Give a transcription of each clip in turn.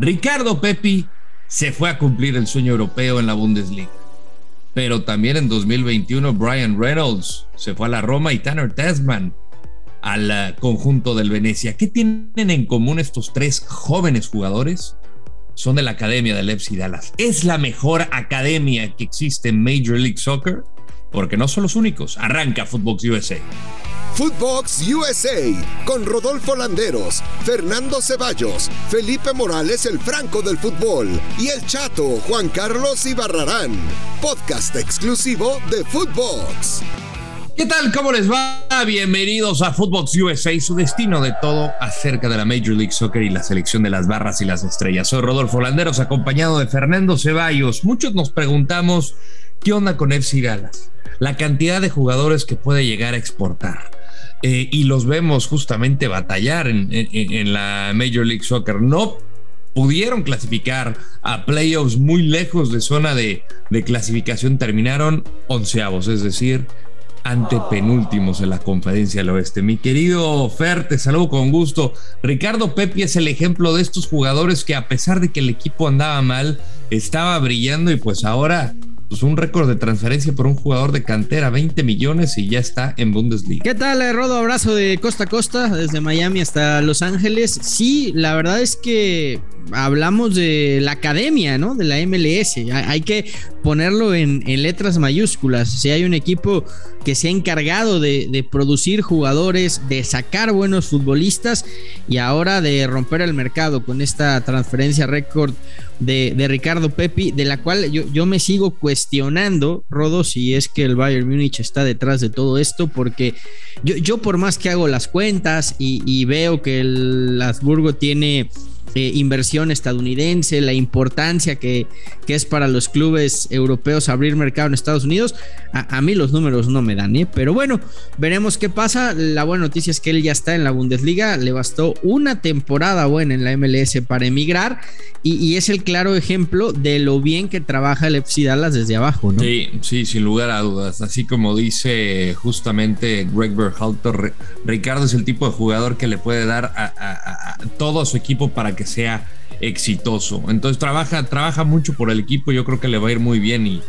Ricardo Pepi se fue a cumplir el sueño europeo en la Bundesliga. Pero también en 2021 Brian Reynolds se fue a la Roma y Tanner Tessmann al conjunto del Venecia. ¿Qué tienen en común estos tres jóvenes jugadores? Son de la academia del FC Dallas. ¿Es la mejor academia que existe en Major League Soccer? Porque no son los únicos. Arranca Footbox USA. Footbox USA, con Rodolfo Landeros, Fernando Ceballos, Felipe Morales el Franco del fútbol y el Chato Juan Carlos Ibarrarán. Podcast exclusivo de Footbox. ¿Qué tal? ¿Cómo les va? Bienvenidos a Footbox USA, su destino de todo acerca de la Major League Soccer y la selección de las barras y las estrellas. Soy Rodolfo Landeros, acompañado de Fernando Ceballos. Muchos nos preguntamos, ¿qué onda con FC Dallas? La cantidad de jugadores que puede llegar a exportar. Y los vemos justamente batallar en la Major League Soccer. No pudieron clasificar a playoffs, muy lejos de zona de clasificación. Terminaron 11avos, es decir, antepenúltimos en la Conferencia del Oeste. Mi querido Fer, te saludo con gusto. Ricardo Pepi es el ejemplo de estos jugadores que, a pesar de que el equipo andaba mal, estaba brillando y pues ahora un récord de transferencia por un jugador de cantera, 20 millones y ya está en Bundesliga. ¿Qué tal, Rodo? Abrazo de costa a costa, desde Miami hasta Los Ángeles. Sí, la verdad es que hablamos de la academia, ¿no? De la MLS. Hay que ponerlo en letras mayúsculas. Si hay un equipo que se ha encargado de producir jugadores, de sacar buenos futbolistas y ahora de romper el mercado con esta transferencia récord de Ricardo Pepi, de la cual yo me sigo cuestionando, Rodo, si es que el Bayern Múnich está detrás de todo esto, porque yo por más que hago las cuentas y veo que el Habsburgo tiene inversión estadounidense, la importancia que es para los clubes europeos abrir mercado en Estados Unidos, a mí los números no me dan, pero bueno, veremos qué pasa. La buena noticia es que él ya está en la Bundesliga, le bastó una temporada buena en la MLS para emigrar y es el claro ejemplo de lo bien que trabaja el FC Dallas desde abajo, ¿no? Sí, sin lugar a dudas. Así como dice justamente Greg Berhalter, Ricardo es el tipo de jugador que le puede dar a todo a su equipo para que sea exitoso. Entonces trabaja mucho por el equipo. Yo creo que le va a ir muy bien y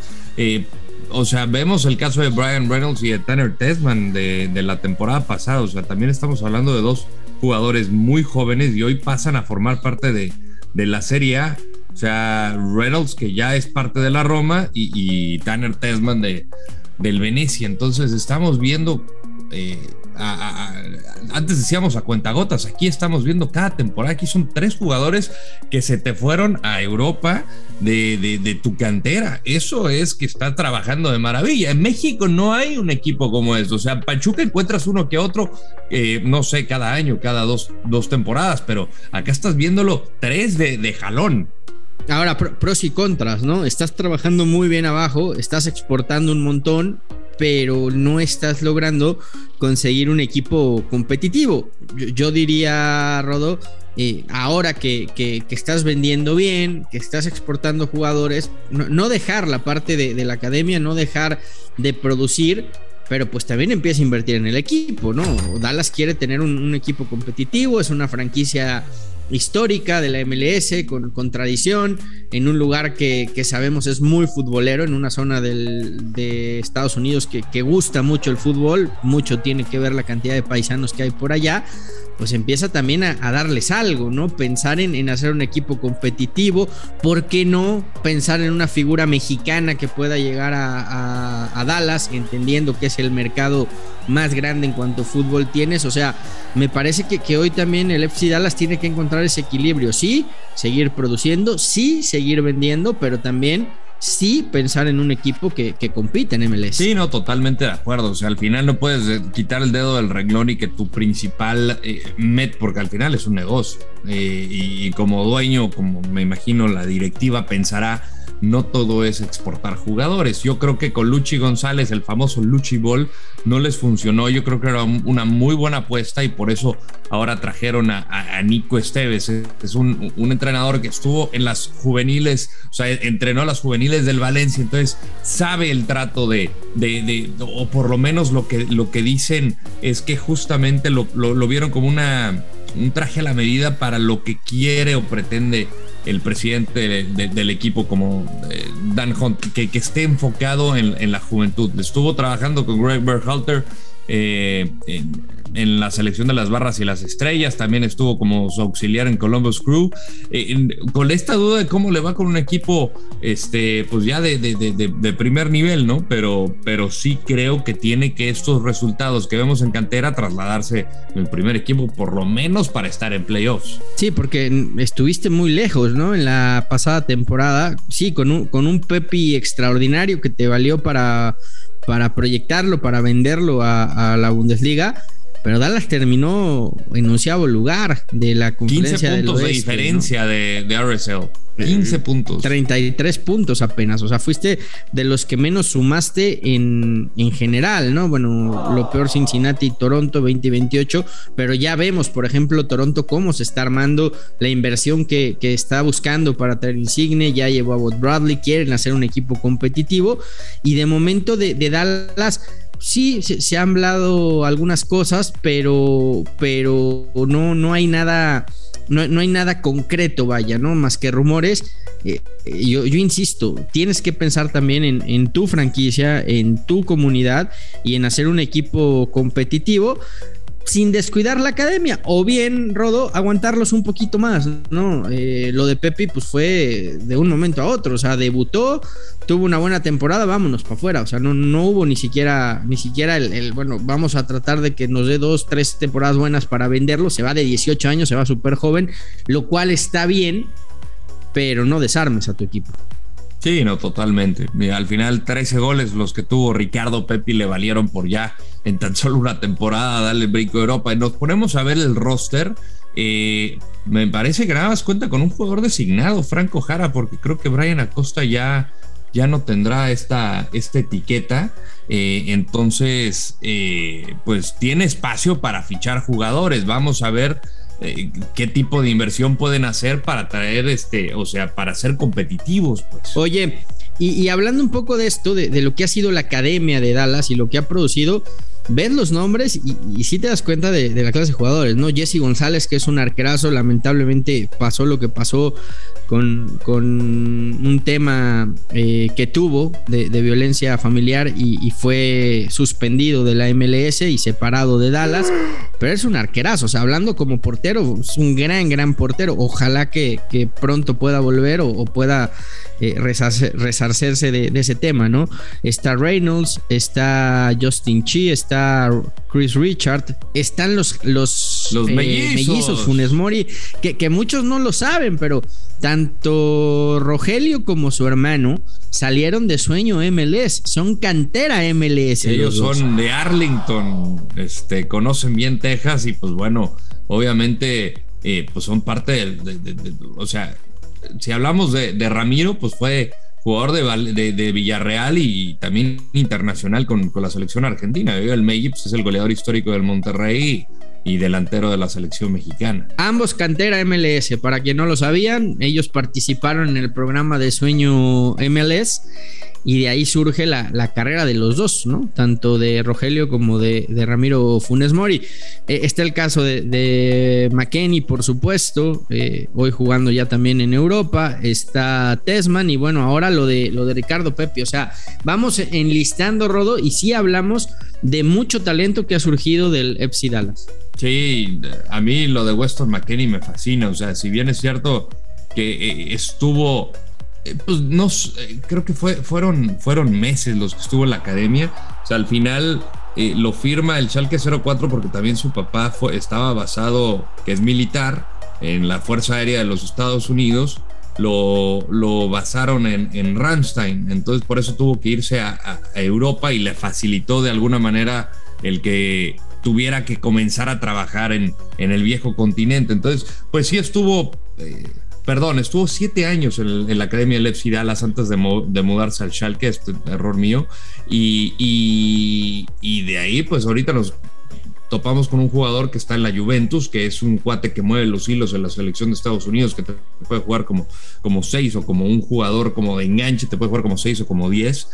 vemos el caso de Brian Reynolds y de Tanner Tessmann de la temporada pasada. O sea, también estamos hablando de dos jugadores muy jóvenes y hoy pasan a formar parte de la Serie A. O sea, Reynolds, que ya es parte de la Roma, y Tanner Tessmann del Venecia. Entonces estamos viendo, antes decíamos a cuentagotas, aquí estamos viendo cada temporada. Aquí son 3 jugadores que se te fueron a Europa de tu cantera. Eso es que está trabajando de maravilla. En México no hay un equipo como eso. O sea, Pachuca encuentras uno que otro, no sé, cada año, cada dos temporadas, pero acá estás viéndolo 3 de jalón. Ahora, pros y contras, ¿no? Estás trabajando muy bien abajo, estás exportando un montón, pero no estás logrando conseguir un equipo competitivo. Yo diría, Rodo, ahora que estás vendiendo bien, que estás exportando jugadores, no dejar la parte de la academia, no dejar de producir, pero pues también empieza a invertir en el equipo, ¿no? Dallas quiere tener un equipo competitivo, es una franquicia histórica de la MLS con tradición, en un lugar que sabemos es muy futbolero, en una zona de Estados Unidos que gusta mucho el fútbol, mucho tiene que ver la cantidad de paisanos que hay por allá. Pues empieza también a darles algo, ¿no? Pensar en hacer un equipo competitivo. ¿Por qué no pensar en una figura mexicana que pueda llegar a Dallas, entendiendo que es el mercado más grande en cuanto a fútbol tienes? O sea, me parece que hoy también el FC Dallas tiene que encontrar ese equilibrio. Sí, seguir produciendo, sí, seguir vendiendo, pero también sí pensar en un equipo que compite en MLS. Sí, no, totalmente de acuerdo. O sea, al final no puedes quitar el dedo del renglón y que tu principal porque al final es un negocio. Y como dueño, como me imagino la directiva pensará, no todo es exportar jugadores. Yo creo que con Luchi González, el famoso Luchi Ball, no les funcionó. Yo creo que era una muy buena apuesta y por eso ahora trajeron a Nico Esteves. Es un entrenador que estuvo en las juveniles, o sea, entrenó a las juveniles del Valencia, entonces sabe el trato o por lo menos lo que dicen es que justamente lo vieron como un traje a la medida para lo que quiere o pretende el presidente del equipo como Dan Hunt, que esté enfocado en la juventud. Estuvo trabajando con Greg Berhalter en la selección de las barras y las estrellas, también estuvo como su auxiliar en Columbus Crew, con esta duda de cómo le va con un equipo pues ya de primer nivel, ¿no? Pero sí creo que tiene que estos resultados que vemos en cantera trasladarse en el primer equipo, por lo menos para estar en playoffs. Sí, porque estuviste muy lejos, ¿no? En la pasada temporada, sí, con un Pepi extraordinario que te valió para proyectarlo, para venderlo a la Bundesliga, pero Dallas terminó en 11º lugar de la conferencia 15 puntos del de oeste, diferencia, ¿no? de RSL. 15 puntos. 33 puntos apenas. O sea, fuiste de los que menos sumaste en general, ¿no? Bueno, lo peor Cincinnati y Toronto 20 y 28, pero ya vemos, por ejemplo, Toronto cómo se está armando, la inversión que está buscando para traer Insigne, ya llevó a Bob Bradley, quieren hacer un equipo competitivo, y de momento de Dallas sí se han hablado algunas cosas, pero no hay nada. No hay nada concreto, vaya, ¿no? Más que rumores. Yo insisto, tienes que pensar también en tu franquicia, en tu comunidad y en hacer un equipo competitivo sin descuidar la academia, o bien, Rodo, aguantarlos un poquito más, ¿no? Lo de Pepi pues fue de un momento a otro, o sea, debutó, tuvo una buena temporada, vámonos para afuera, o sea, no hubo ni siquiera el bueno, vamos a tratar de que nos dé 2-3 temporadas buenas para venderlo. Se va de 18 años, se va súper joven, lo cual está bien, pero no desarmes a tu equipo. Sí, no, totalmente. Mira, al final 13 goles los que tuvo Ricardo Pepi le valieron por ya en tan solo una temporada darle brinco a Europa. Y nos ponemos a ver el roster. Me parece que nada más cuenta con un jugador designado, Franco Jara, porque creo que Brian Acosta ya no tendrá esta etiqueta. Entonces, pues tiene espacio para fichar jugadores. Vamos a ver qué tipo de inversión pueden hacer para traer o sea, para ser competitivos, pues. Oye, y hablando un poco de esto, de lo que ha sido la academia de Dallas y lo que ha producido, ves los nombres y sí te das cuenta de la clase de jugadores, ¿no? Jesse González, que es un arquerazo, lamentablemente pasó lo que pasó con un tema que tuvo de violencia familiar y fue suspendido de la MLS y separado de Dallas, pero es un arquerazo, o sea, hablando como portero, es un gran portero. Ojalá que pronto pueda volver o pueda resarcerse de ese tema, ¿no? Está Reynolds, está Justin Chi, está Chris Richard, están los mellizos Funes Mori, que muchos no lo saben, pero tanto Rogelio como su hermano salieron de Sueño MLS, son cantera MLS. Ellos son de Arlington, conocen bien Texas y pues bueno, obviamente pues son parte de o sea, si hablamos de Ramiro, pues fue jugador de Villarreal y también internacional con la selección argentina. El Meji pues, es el goleador histórico del Monterrey y delantero de la selección mexicana. Ambos cantera MLS, para quien no lo sabían, ellos participaron en el programa de Sueño MLS y de ahí surge la carrera de los dos, ¿no? Tanto de Rogelio como de Ramiro Funes Mori. Está el caso de McKennie, por supuesto, hoy jugando ya también en Europa. Está Tessman y bueno, ahora lo de Ricardo Pepi. O sea, vamos enlistando, Rodo, y sí hablamos de mucho talento que ha surgido del FC Dallas. Sí, a mí lo de Weston McKennie me fascina. O sea, si bien es cierto que estuvo... pues no, creo que fueron meses los que estuvo en la academia. O sea, al final lo firma el Schalke 04 porque también su papá estaba basado, que es militar, en la Fuerza Aérea de los Estados Unidos. Lo basaron en Ramstein, entonces por eso tuvo que irse a Europa y le facilitó de alguna manera el que tuviera que comenzar a trabajar en el viejo continente. Entonces, pues sí estuvo 7 años en la academia del FC Dallas antes de mudarse al Schalke, error mío, y de ahí pues ahorita nos topamos con un jugador que está en la Juventus, que es un cuate que mueve los hilos en la selección de Estados Unidos, que te puede jugar como 6 o como un jugador como de enganche, te puede jugar como 6 o como 10,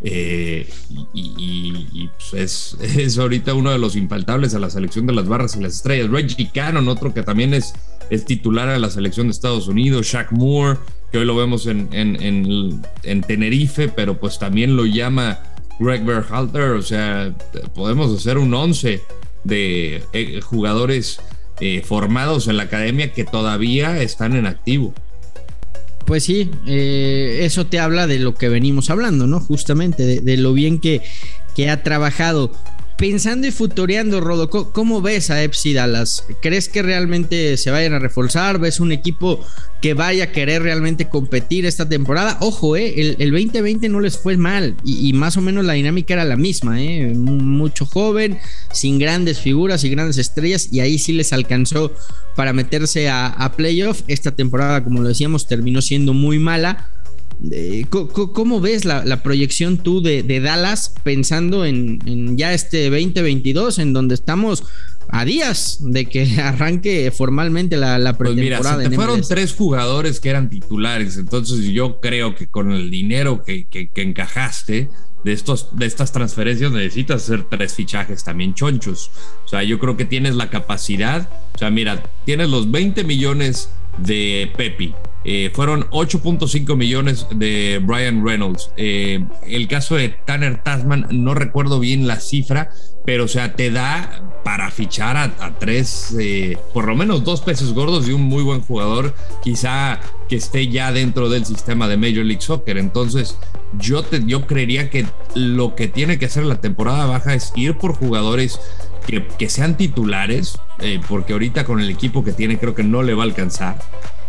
y pues es ahorita uno de los infaltables a la selección de las barras y las estrellas. Reggie Cannon, otro que también es es titular de la selección de Estados Unidos. Shaq Moore, que hoy lo vemos en Tenerife, pero pues también lo llama Greg Berhalter. O sea, podemos hacer un 11 de jugadores formados en la academia que todavía están en activo. Pues sí, eso te habla de lo que venimos hablando, ¿no? Justamente de lo bien que ha trabajado. Pensando y futureando, Rodo, ¿cómo ves a FC Dallas? ¿Crees que realmente se vayan a reforzar? ¿Ves un equipo que vaya a querer realmente competir esta temporada? Ojo, el 2020 no les fue mal y más o menos la dinámica era la misma, mucho joven, sin grandes figuras y grandes estrellas, y ahí sí les alcanzó para meterse a playoff. Esta temporada, como lo decíamos, terminó siendo muy mala. ¿Cómo ves la proyección tú de Dallas pensando en ya este 2022, en donde estamos a días de que arranque formalmente la pretemporada? Pues mira, se te fueron 3 jugadores que eran titulares, entonces yo creo que con el dinero que encajaste de estas transferencias necesitas hacer 3 fichajes también chonchos. O sea, yo creo que tienes la capacidad. O sea, mira, tienes los 20 millones de Pepi. Fueron 8.5 millones de Brian Reynolds. El caso de Tanner Tasman, no recuerdo bien la cifra, pero o sea, te da para fichar a 3, por lo menos 2 peces gordos y un muy buen jugador, quizá que esté ya dentro del sistema de Major League Soccer. Entonces, yo creería que lo que tiene que hacer la temporada baja es ir por jugadores que sean titulares, porque ahorita con el equipo que tiene creo que no le va a alcanzar.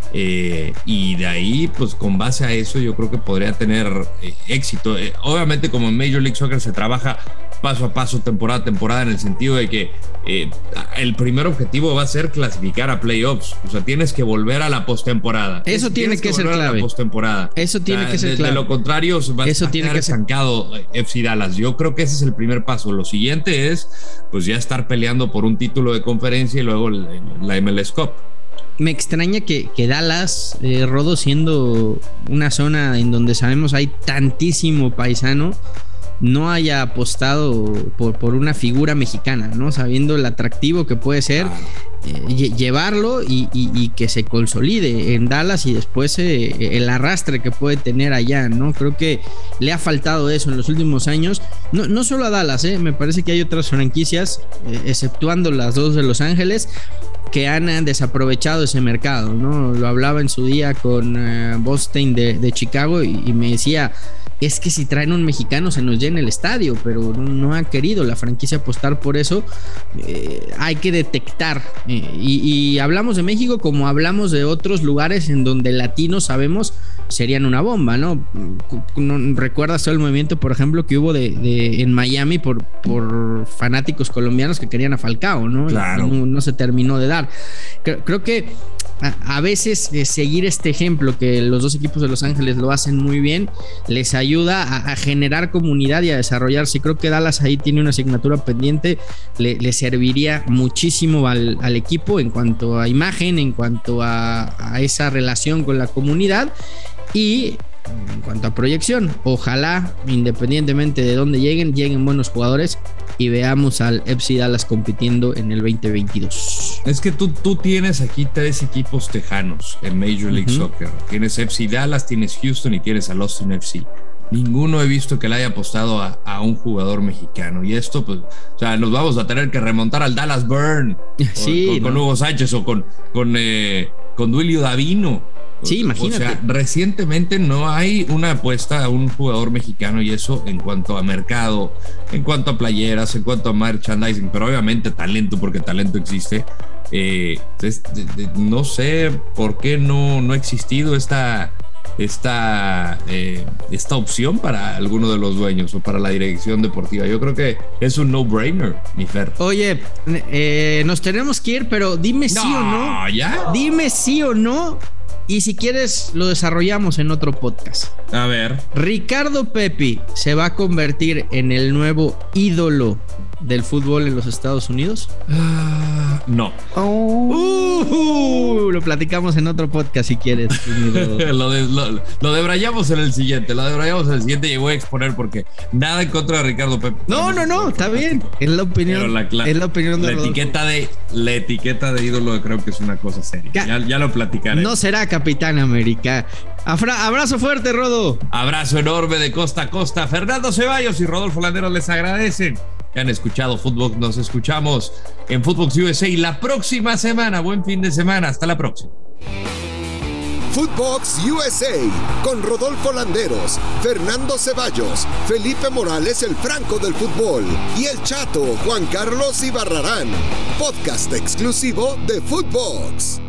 Y de ahí, pues con base a eso, yo creo que podría tener éxito. Obviamente, como en Major League Soccer se trabaja paso a paso, temporada a temporada, en el sentido de que el primer objetivo va a ser clasificar a playoffs. O sea, tienes que volver a la postemporada. Eso tiene que ser clave. Eso tiene que ser clave. De lo contrario, va a quedar estancado FC Dallas. Yo creo que ese es el primer paso. Lo siguiente es, pues, ya estar peleando por un título de conferencia y luego la MLS Cup. Me extraña que Dallas, Rodo, siendo una zona en donde sabemos hay tantísimo paisano, no haya apostado por una figura mexicana, ¿no? Sabiendo el atractivo que puede ser, llevarlo y que se consolide en Dallas, y después el arrastre que puede tener allá, ¿no? Creo que le ha faltado eso en los últimos años, no solo a Dallas, me parece que hay otras franquicias, exceptuando las 2 de Los Ángeles, que han desaprovechado ese mercado, ¿no? Lo hablaba en su día con Bostein de Chicago y me decía, es que si traen un mexicano se nos llena el estadio, pero no ha querido la franquicia apostar por eso. Hay que detectar, y hablamos de México como hablamos de otros lugares en donde latinos sabemos serían una bomba, ¿no? ¿Recuerdas todo el movimiento, por ejemplo, que hubo en Miami por fanáticos colombianos que querían a Falcao, ¿no? Claro. No se terminó de dar. Creo que a veces seguir este ejemplo, que los 2 equipos de Los Ángeles lo hacen muy bien, les ayuda a generar comunidad y a desarrollarse. Creo que Dallas ahí tiene una asignatura pendiente, le serviría muchísimo al equipo en cuanto a imagen, en cuanto a esa relación con la comunidad y en cuanto a proyección. Ojalá, independientemente de dónde lleguen buenos jugadores y veamos al FC Dallas compitiendo en el 2022. Es que tú tienes aquí 3 equipos tejanos en Major League Soccer. Tienes FC Dallas, tienes Houston y tienes al Austin FC. Ninguno he visto que le haya apostado a un jugador mexicano. Y esto, pues, o sea, nos vamos a tener que remontar al Dallas Burn. Sí, con Hugo Sánchez o con Duilio Davino. Sí, imagínate. O sea, recientemente no hay una apuesta a un jugador mexicano, y eso en cuanto a mercado, en cuanto a playeras, en cuanto a merchandising, pero obviamente talento, porque talento existe. No sé por qué no ha existido esta opción para alguno de los dueños o para la dirección deportiva. Yo creo que es un no-brainer, mi Fer. Oye, nos tenemos que ir, pero dime sí o no. ¿Ya? Dime sí o no Y si quieres, lo desarrollamos en otro podcast. A ver. ¿Ricardo Pepi se va a convertir en el nuevo ídolo del fútbol en los Estados Unidos? No. Lo platicamos en otro podcast si quieres. Lo debrayamos en el siguiente. Y voy a exponer porque nada en contra de Ricardo Pepi. No, está bien. Es la opinión. Es la opinión de la etiqueta de ídolo creo que es una cosa seria. Ya lo platicaré. No será Capitán América. Abrazo fuerte, Rodo. Abrazo enorme de costa a costa. Fernando Ceballos y Rodolfo Landeros les agradecen que han escuchado Footbox. Nos escuchamos en Footbox USA la próxima semana. Buen fin de semana. Hasta la próxima. Footbox USA con Rodolfo Landeros, Fernando Ceballos, Felipe Morales, el Franco del fútbol, y el Chato Juan Carlos Ibarrarán. Podcast exclusivo de Footbox.